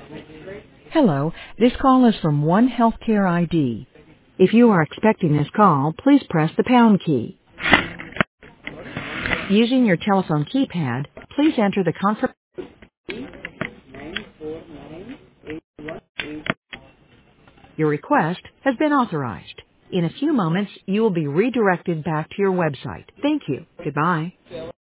Hello, this call is from One Healthcare ID. If you are expecting this call, please press the pound key. Using your telephone keypad, please enter the confirm. Your request has been authorized. In a few moments, you will be redirected back to your website. Thank you. Goodbye.